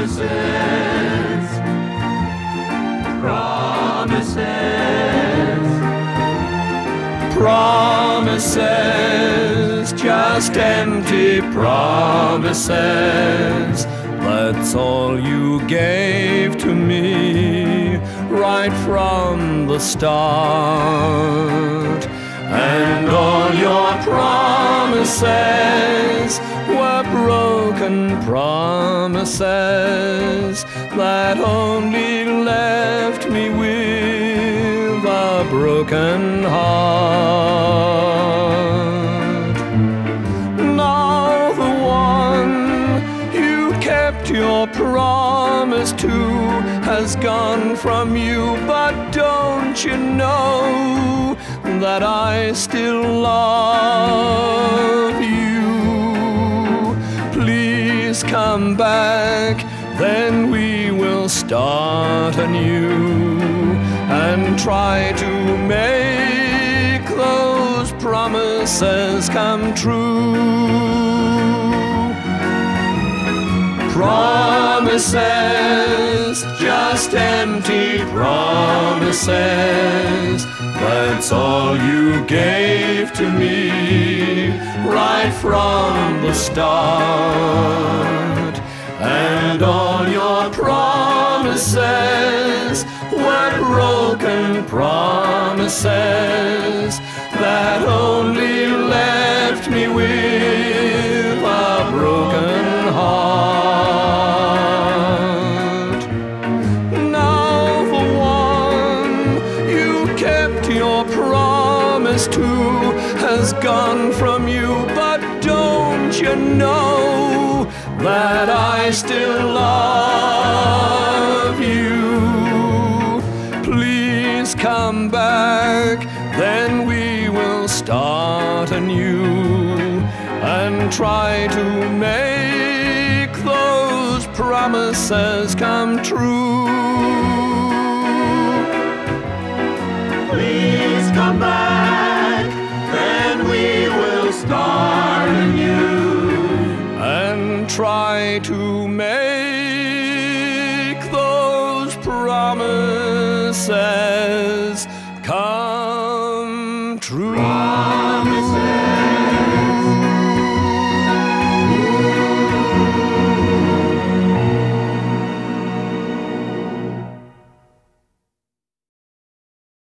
Promises, promises, promises, just empty promises. That's all you gave to me right from the start. And all your promises were broken promises that only left me with a broken heart. Now the one you kept your promise to has gone from you, but don't you know that I still love you? Please come back, then we will start anew and try to make those promises come true. Promises, just empty promises. That's all you gave to me right from the start. And all your promises were broken promises that only left me with a broken heart. Now the one you kept your promise to has gone from you, but don't you know that I still love you? Please come back, then we will start anew and try to make those promises come true. Please come back, then we will start anew and try to make those promises come true.